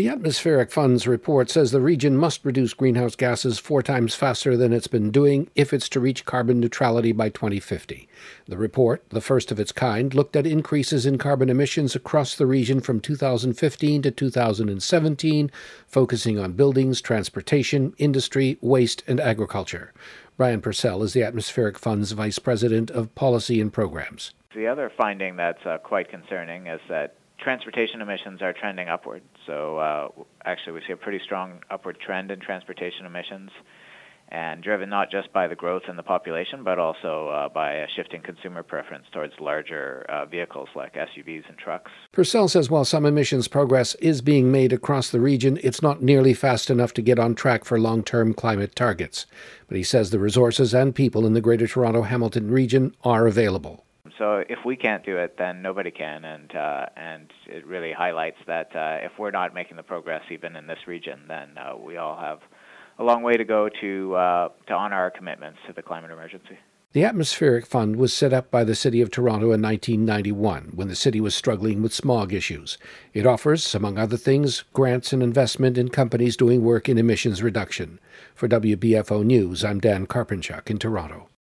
The Atmospheric Fund's report says the region must reduce greenhouse gases 4 times faster than it's been doing if it's to reach carbon neutrality by 2050. The report, the first of its kind, looked at increases in carbon emissions across the region from 2015 to 2017, focusing on buildings, transportation, industry, waste, and agriculture. Brian Purcell is the Atmospheric Fund's Vice President of Policy and Programs. The other finding that's quite concerning is that transportation emissions are trending upward. So actually we see a pretty strong upward trend in transportation emissions, and driven not just by the growth in the population, but also by a shifting consumer preference towards larger vehicles like SUVs and trucks. Purcell says while some emissions progress is being made across the region, it's not nearly fast enough to get on track for long-term climate targets. But he says the resources and people in the Greater Toronto-Hamilton region are available. So if we can't do it, then nobody can, and it really highlights that if we're not making the progress even in this region, then we all have a long way to go to honor our commitments to the climate emergency. The Atmospheric Fund was set up by the City of Toronto in 1991 when the city was struggling with smog issues. It offers, among other things, grants and investment in companies doing work in emissions reduction. For WBFO News, I'm Dan Karpinchuk in Toronto.